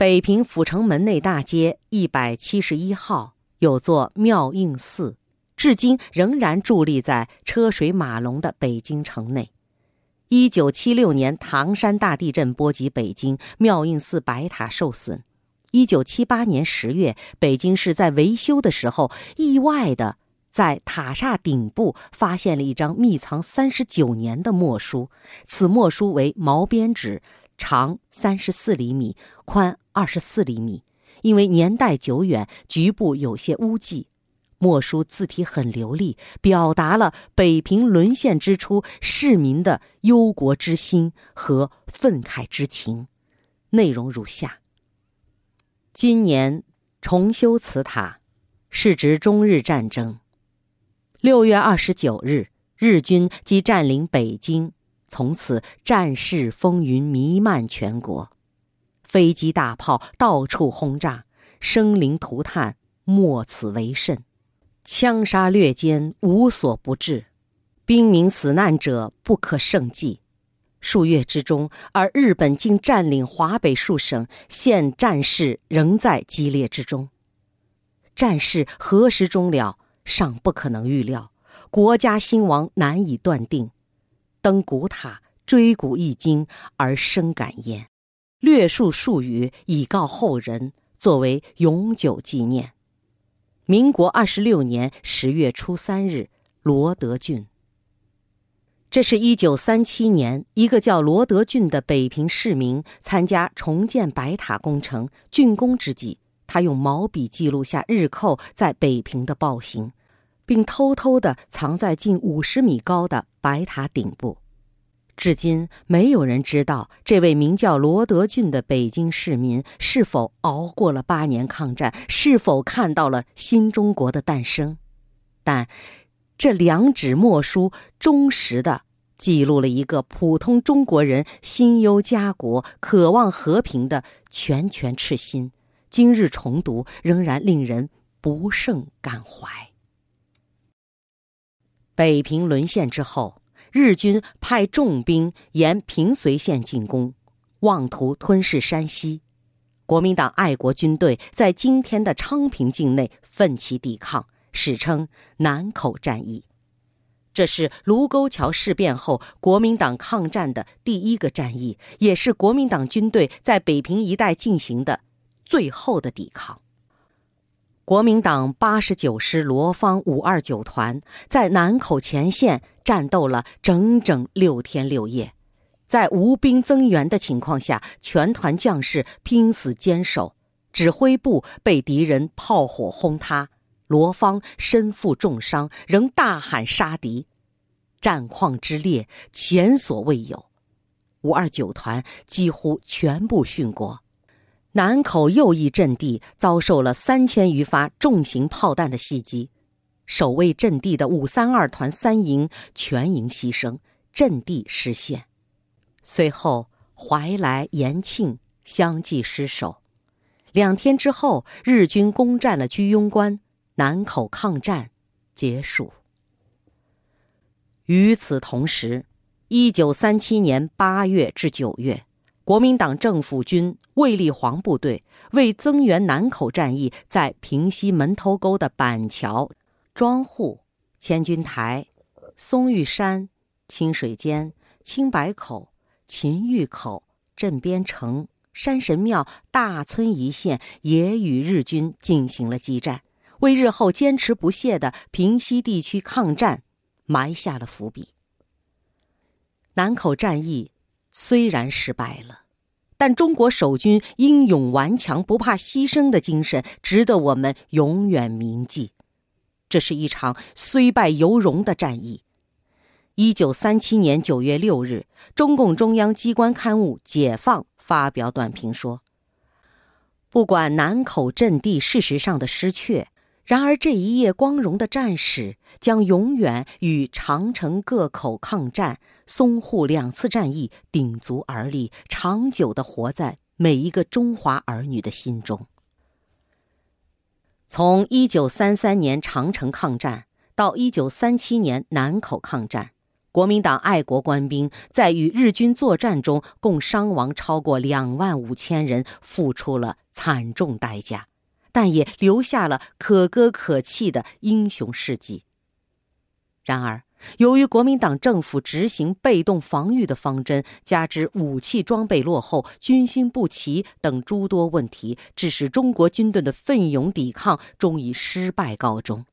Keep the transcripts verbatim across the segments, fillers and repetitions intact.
北平阜成门内大街一百七十一号有座妙应寺，至今仍然伫立在车水马龙的北京城内。一九七六年唐山大地震波及北京，妙应寺白塔受损。一九七八年十月，北京市在维修的时候，意外的在塔刹顶部发现了一张密藏三十九年的墨书，此墨书为毛边纸，长三十四厘米，宽二十四厘米。因为年代久远，局部有些污迹。墨书字体很流利，表达了北平沦陷之初市民的忧国之心和愤慨之情。内容如下：今年重修此塔，是指中日战争。六月二十九日，日军即占领北京，从此战事风云弥漫全国，飞机大炮到处轰炸，生灵涂炭，莫此为甚。枪杀掠奸，无所不至，兵民死难者不可胜计。数月之中，而日本竟占领华北数省，现战事仍在激烈之中。战事何时终了，尚不可能预料，国家兴亡难以断定。登古塔，追古一今，而生感焉。略述数语，以告后人，作为永久纪念。民国二十六年十月初三日，罗德郡。这是一九三七年，一个叫罗德郡的北平市民参加重建白塔工程，竣工之际，他用毛笔记录下日寇在北平的暴行，并偷偷地藏在近五十米高的白塔顶部。至今没有人知道这位名叫罗德郡的北京市民是否熬过了八年抗战，是否看到了新中国的诞生。但这两纸墨书忠实地记录了一个普通中国人心忧家国、渴望和平的拳拳赤心，今日重读仍然令人不胜感怀。北平沦陷之后，日军派重兵沿平绥线进攻，妄图吞噬山西。国民党爱国军队在今天的昌平境内奋起抵抗，史称南口战役。这是卢沟桥事变后国民党抗战的第一个战役，也是国民党军队在北平一带进行的最后的抵抗。国民党八十九师罗方五二九团在南口前线战斗了整整六天六夜，在无兵增援的情况下，全团将士拼死坚守，指挥部被敌人炮火轰塌，罗方身负重伤，仍大喊杀敌，战况之烈前所未有。五二九团几乎全部殉国。南口右翼阵地遭受了三千余发重型炮弹的袭击，守卫阵地的五三二团三营全营牺牲，阵地失陷。随后怀来、延庆相继失守。两天之后，日军攻占了居庸关，南口抗战结束。与此同时，一九三七年八月至九月，国民党政府军卫立煌部队为增援南口战役，在平西门头沟的板桥、庄户、千军台、松玉山、清水间、青白口、秦峪口、镇边城、山神庙、大村一线也与日军进行了激战，为日后坚持不懈的平西地区抗战埋下了伏笔。南口战役虽然失败了，但中国守军英勇顽强、不怕牺牲的精神值得我们永远铭记。这是一场虽败犹荣的战役。一九三七年九月六日，中共中央机关刊物《解放》发表短评说，不管南口阵地事实上的失却，然而这一页光荣的战史将永远与长城各口抗战、淞沪两次战役鼎足而立，长久地活在每一个中华儿女的心中。从一九三三年长城抗战到一九三七年南口抗战， 国民党爱国官兵在与日军作战中共伤亡超过两万五千人，付出了惨重代价，但也留下了可歌可泣的英雄事迹。然而，由于国民党政府执行被动防御的方针，加之武器装备落后、军心不齐等诸多问题，致使中国军队的奋勇抵抗终以失败告终。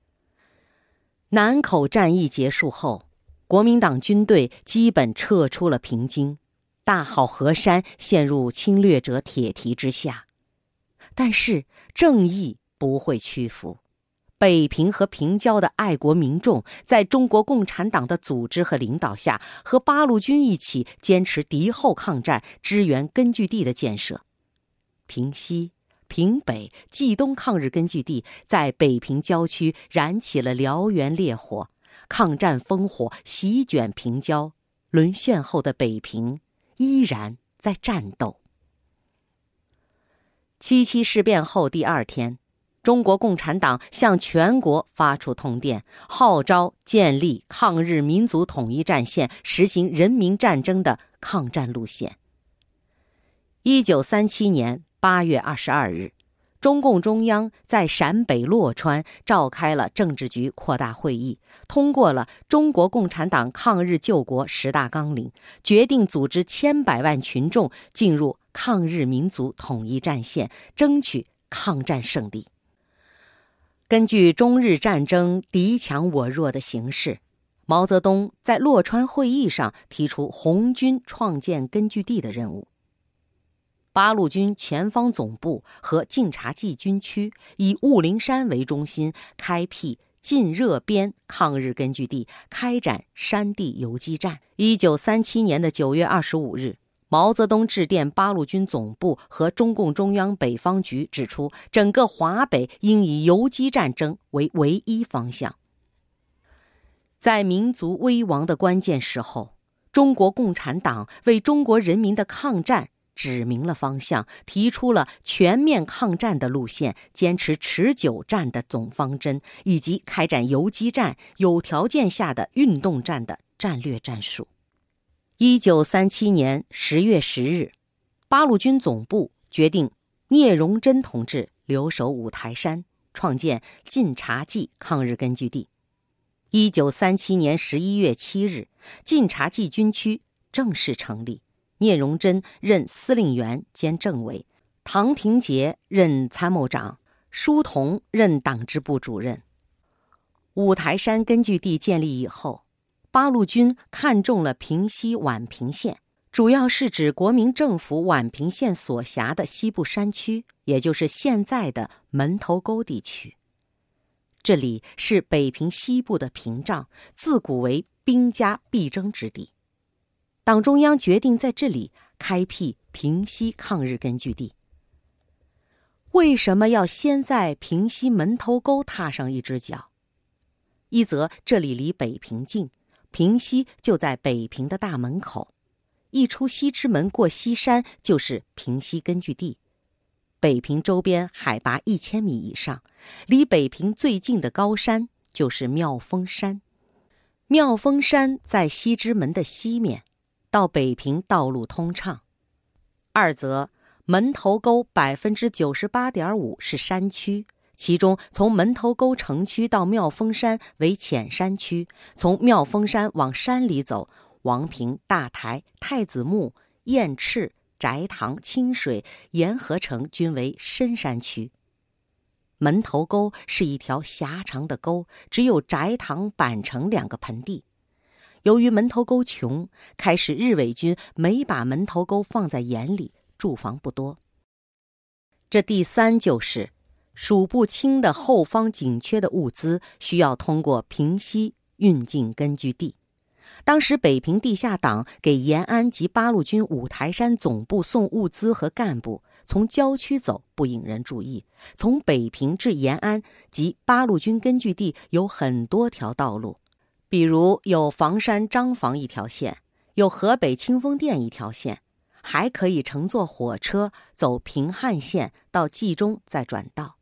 南口战役结束后，国民党军队基本撤出了平津，大好河山陷入侵略者铁蹄之下。但是正义不会屈服，北平和平郊的爱国民众在中国共产党的组织和领导下，和八路军一起坚持敌后抗战，支援根据地的建设。平西、平北、冀东抗日根据地在北平郊区燃起了燎原烈火，抗战烽火席卷平郊，沦陷后的北平依然在战斗。七七事变后第二天，中国共产党向全国发出通电，号召建立抗日民族统一战线，实行人民战争的抗战路线。一九三七年八月二十二日，中共中央在陕北洛川召开了政治局扩大会议，通过了中国共产党抗日救国十大纲领，决定组织千百万群众进入抗日民族统一战线，争取抗战胜利。根据中日战争敌强我弱的形势，毛泽东在洛川会议上提出红军创建根据地的任务。八路军前方总部和晋察冀军区以雾灵山为中心，开辟晋热边抗日根据地，开展山地游击战。一九三七年的九月二十五日，毛泽东致电八路军总部和中共中央北方局，指出整个华北应以游击战争为唯一方向。在民族危亡的关键时候，中国共产党为中国人民的抗战指明了方向，提出了全面抗战的路线，坚持持久战的总方针，以及开展游击战、有条件下的运动战的战略战术。一九三七年十月十日，八路军总部决定聂荣臻同志留守五台山，创建晋察冀抗日根据地。一九三七年十一月七日，晋察冀军区正式成立，聂荣臻任司令员兼政委，唐廷杰任参谋长，舒同任党支部主任。五台山根据地建立以后，八路军看中了平西宛平县，主要是指国民政府宛平县所辖的西部山区，也就是现在的门头沟地区。这里是北平西部的屏障，自古为兵家必争之地。党中央决定在这里开辟平西抗日根据地。为什么要先在平西门头沟踏上一只脚？一则这里离北平近，平西就在北平的大门口，一出西直门过西山就是平西根据地。北平周边海拔一千米以上，离北平最近的高山就是妙峰山。妙峰山在西直门的西面，到北平道路通畅。二则门头沟百分之九十八点五是山区，其中从门头沟城区到妙峰山为浅山区，从妙峰山往山里走，王平、大台、太子墓、雁翅、翟塘、清水、沿河城均为深山区。门头沟是一条狭长的沟，只有翟塘、板城两个盆地。由于门头沟穷，开始日伪军没把门头沟放在眼里，驻防不多。这第三就是数不清的后方紧缺的物资需要通过平西运进根据地。当时北平地下党给延安及八路军五台山总部送物资和干部，从郊区走不引人注意，从北平至延安及八路军根据地有很多条道路，比如有房山张房一条线，有河北清风店一条线，还可以乘坐火车走平汉线到冀中再转道。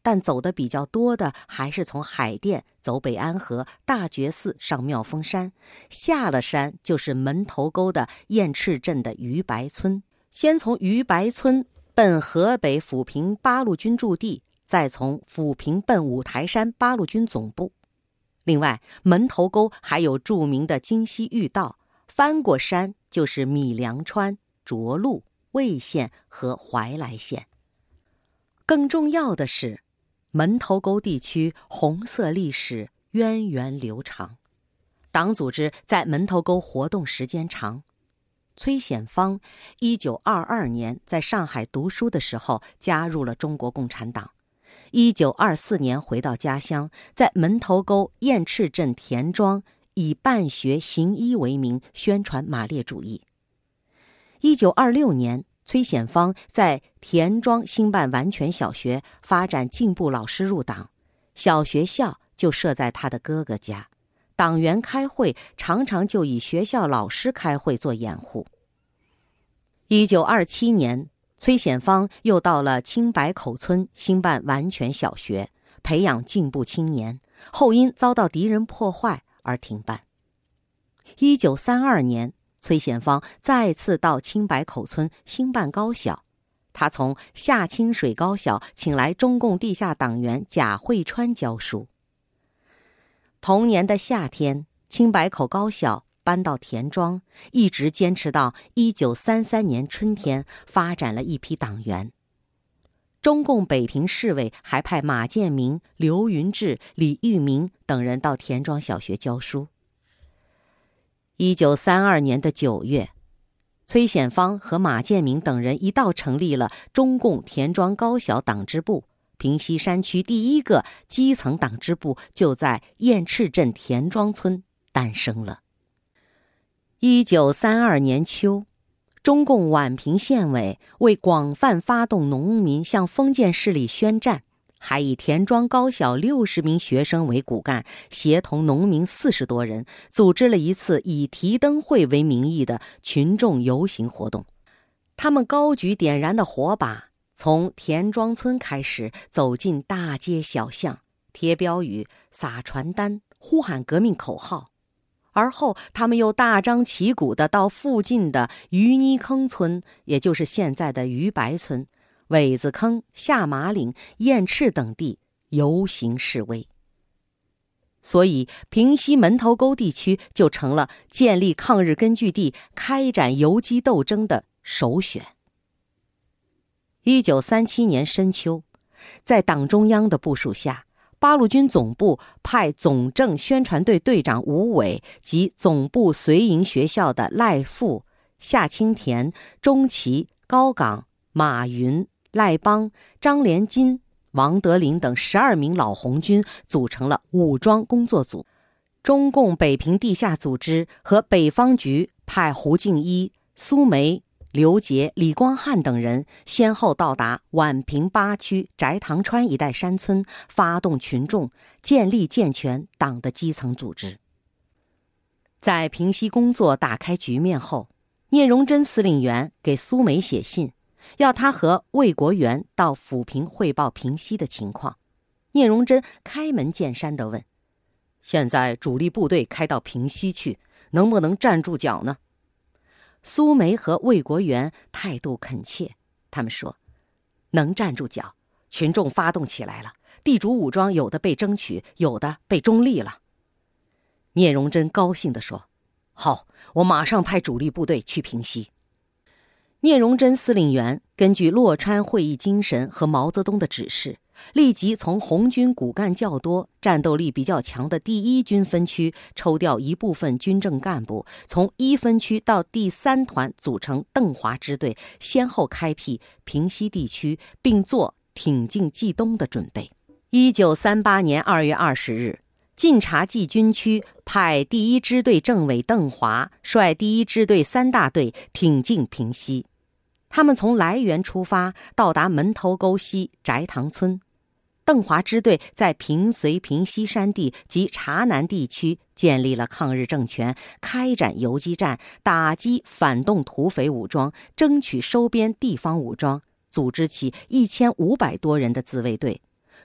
但走得比较多的还是从海淀走北安河、大觉寺上妙峰山，下了山就是门头沟的雁翅镇的余白村。先从余白村奔河北抚平八路军驻地，再从抚平奔五台山八路军总部。另外，门头沟还有著名的京西御道，翻过山就是米粮川、涿鹿、魏县和怀来县。更重要的是，门头沟地区红色历史源远流长，党组织在门头沟活动时间长。崔显芳一九二二年在上海读书的时候加入了中国共产党，一九二四年回到家乡，在门头沟雁翅镇田庄以办学行医为名宣传马列主义。一九二六年，崔显芳在田庄兴办完全小学，发展进步老师入党，小学校就设在他的哥哥家，党员开会常常就以学校老师开会做掩护。一九二七年，崔显芳又到了青白口村兴办完全小学，培养进步青年，后因遭到敌人破坏而停办。一九三二年，崔显芳再次到青白口村兴办高小，他从下清水高小请来中共地下党员贾慧川教书。同年的夏天，青白口高小搬到田庄，一直坚持到一九三三年春天，发展了一批党员。中共北平市委还派马建明、刘云志、李玉明等人到田庄小学教书。一九三二年的九月，崔显芳和马建明等人一道成立了中共田庄高小党支部，平西山区第一个基层党支部就在雁翅镇田庄村诞生了。一九三二年秋，中共宛平县委为广泛发动农民向封建势力宣战，还以田庄高小六十名学生为骨干，协同农民四十多人，组织了一次以提灯会为名义的群众游行活动。他们高举点燃的火把，从田庄村开始，走进大街小巷，贴标语、撒传单，呼喊革命口号。而后他们又大张旗鼓地到附近的鱼泥坑村，也就是现在的鱼白村、苇子坑、下马岭、雁翅等地游行示威。所以平西门头沟地区就成了建立抗日根据地、开展游击斗争的首选。一九三七年深秋，在党中央的部署下，八路军总部派总政宣传队队长吴伟及总部随营学校的赖富、夏青田、钟琦、高岗、马云、赖邦、张连金、王德林等十二名老红军组成了武装工作组。中共北平地下组织和北方局派胡敬一、苏梅、刘杰、李光汉等人先后到达宛平八区翟塘川一带山村，发动群众，建立健全党的基层组织。在平西工作打开局面后，聂荣臻司令员给苏梅写信，要他和魏国元到抚平汇报平西的情况。聂荣臻开门见山地问：现在主力部队开到平西去，能不能站住脚呢？苏梅和魏国元态度恳切，他们说：能站住脚，群众发动起来了，地主武装有的被争取，有的被中立了。聂荣臻高兴地说：好，我马上派主力部队去平西。聂荣臻司令员根据洛川会议精神和毛泽东的指示，立即从红军骨干较多、战斗力比较强的第一军分区抽调一部分军政干部，从一分区到第三团组成邓华支队，先后开辟平西地区，并做挺进冀东的准备。一九三八年二月二十日，晋察冀军区派第一支队政委邓华率第一支队三大队挺进平西。他们从来源出发，到达门头沟西翟塘村。邓华支队在平绥、平西山地及察南地区建立了抗日政权，开展游击战，打击反动土匪武装，争取收编地方武装，组织起一千五百多人的自卫队。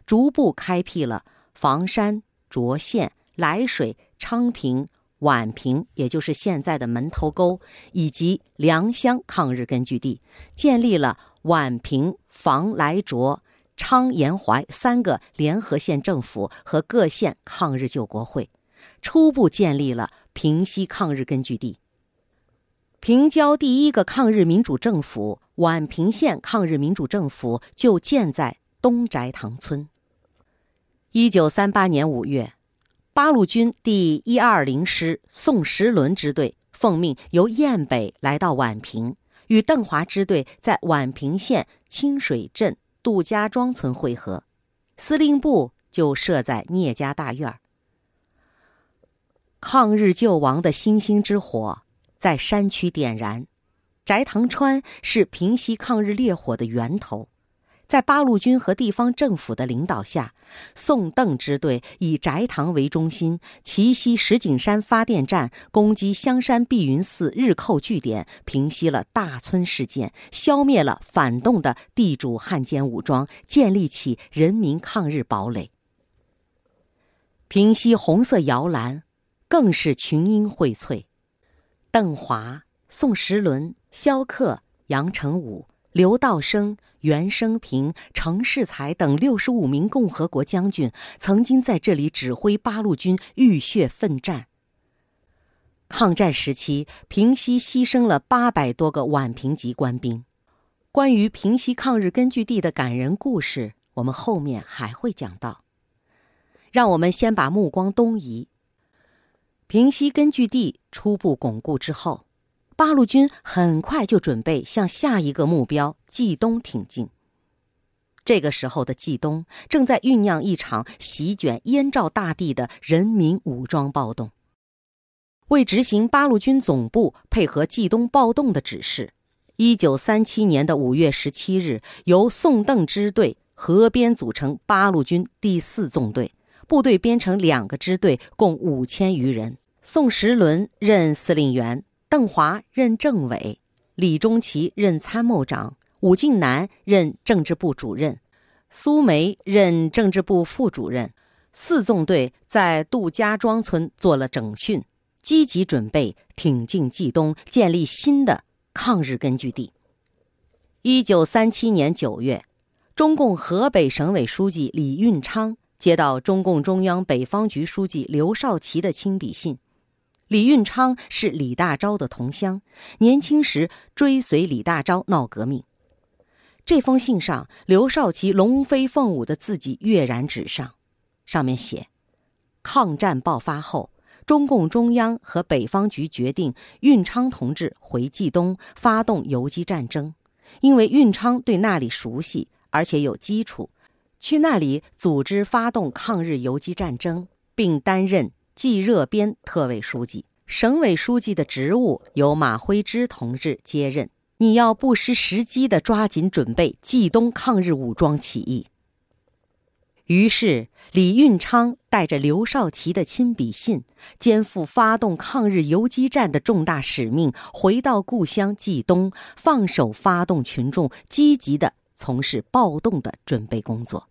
逐步开辟了房山、涿县、涞水、昌平、宛平，也就是现在的门头沟，以及良乡抗日根据地，建立了宛平、房来涿、昌延淮三个联合县政府和各县抗日救国会，初步建立了平西抗日根据地。平交第一个抗日民主政府宛平县抗日民主政府就建在东翟塘村。一九三八年五月，八路军第一二零师宋时轮支队奉命由雁北来到宛平，与邓华支队在宛平县清水镇杜家庄村会合，司令部就设在聂家大院。抗日救亡的星星之火在山区点燃，翟塘川是平息抗日烈火的源头。在八路军和地方政府的领导下，宋邓支队以翟塘为中心，奇袭石景山发电站，攻击香山碧云寺日寇据点，平息了大村事件，消灭了反动的地主汉奸武装，建立起人民抗日堡垒。平息红色摇篮更是群英荟萃，邓华、宋时轮、萧克、杨成武、刘道生、袁生平、程世才等六十五名共和国将军曾经在这里指挥八路军浴血奋战。抗战时期，平西牺牲了八百多个宛平籍官兵。关于平西抗日根据地的感人故事，我们后面还会讲到。让我们先把目光东移。平西根据地初步巩固之后，八路军很快就准备向下一个目标冀东挺进。这个时候的冀东正在酝酿一场席卷燕赵大地的人民武装暴动。为执行八路军总部配合冀东暴动的指示，一九三七年的五月十七日，由宋邓支队合编组成八路军第四纵队，部队编成两个支队，共五千余人。宋时轮任司令员，邓华任政委，李中奇任参谋长，武进南任政治部主任，苏梅任政治部副主任。四纵队在杜家庄村做了整训，积极准备挺进冀东，建立新的抗日根据地。一九三七年九月，中共河北省委书记李运昌接到中共中央北方局书记刘少奇的亲笔信。李运昌是李大钊的同乡，年轻时追随李大钊闹革命。这封信上，刘少奇龙飞凤舞的字迹跃然纸上，上面写：抗战爆发后，中共中央和北方局决定运昌同志回冀东发动游击战争，因为运昌对那里熟悉，而且有基础，去那里组织发动抗日游击战争，并担任冀热边特委书记。省委书记的职务由马辉之同志接任，你要不失时机地抓紧准备冀东抗日武装起义。于是李运昌带着刘少奇的亲笔信，肩负发动抗日游击战的重大使命，回到故乡冀东，放手发动群众，积极地从事暴动的准备工作。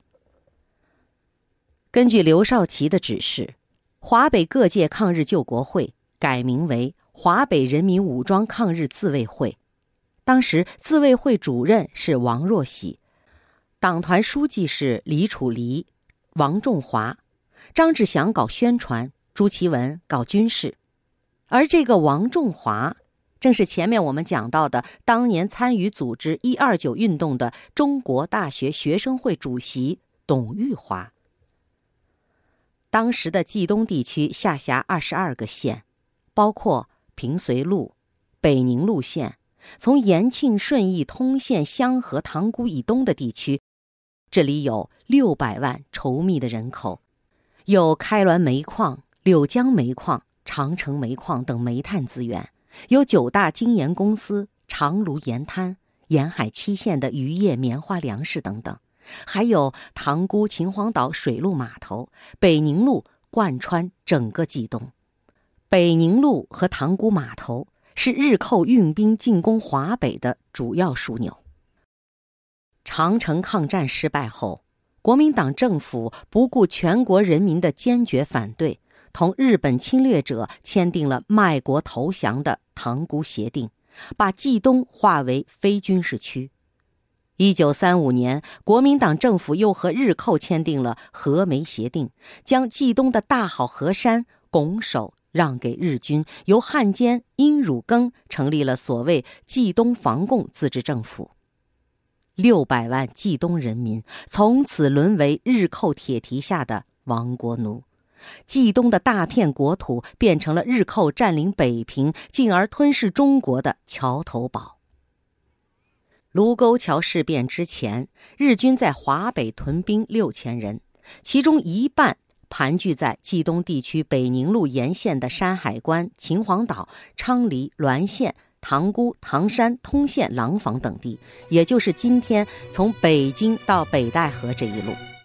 根据刘少奇的指示，华北各界抗日救国会改名为华北人民武装抗日自卫会。当时自卫会主任是王若喜，党团书记是李楚黎、王仲华，张志祥搞宣传，朱其文搞军事。而这个王仲华正是前面我们讲到的当年参与组织一二九运动的中国大学学生会主席董玉华。当时的冀东地区下辖二十二个县，包括平绥路、北宁路县，从延庆、顺义、通县、香河、塘沽以东的地区，这里有六百万稠密的人口，有开滦煤矿、柳江煤矿、长城煤矿等煤炭资源，有九大精盐公司、长芦盐滩、沿海七县的渔业、棉花、粮食等等，还有塘沽、秦皇岛水陆码头，北宁路贯穿整个冀东。北宁路和塘沽码头是日寇运兵进攻华北的主要枢纽。长城抗战失败后， 国民党政府不顾全国人民的坚决反对，同日本侵略者签订了卖国投降的塘沽协定，把冀东划为非军事区。一九三五年，国民党政府又和日寇签订了和梅协定，将冀东的大好河山拱手让给日军，由汉奸殷汝耕成立了所谓冀东防共自治政府。六百万冀东人民从此沦为日寇铁蹄下的亡国奴，冀东的大片国土变成了日寇占领北平，进而吞噬中国的桥头堡。卢沟桥事变之前，日军在华北屯兵六千人，其中一半盘踞在冀东地区北宁路沿线的山海关、秦皇岛、昌黎、滦县、塘沽、唐山、通县、廊坊等地，也就是今天从北京到北戴河这一路。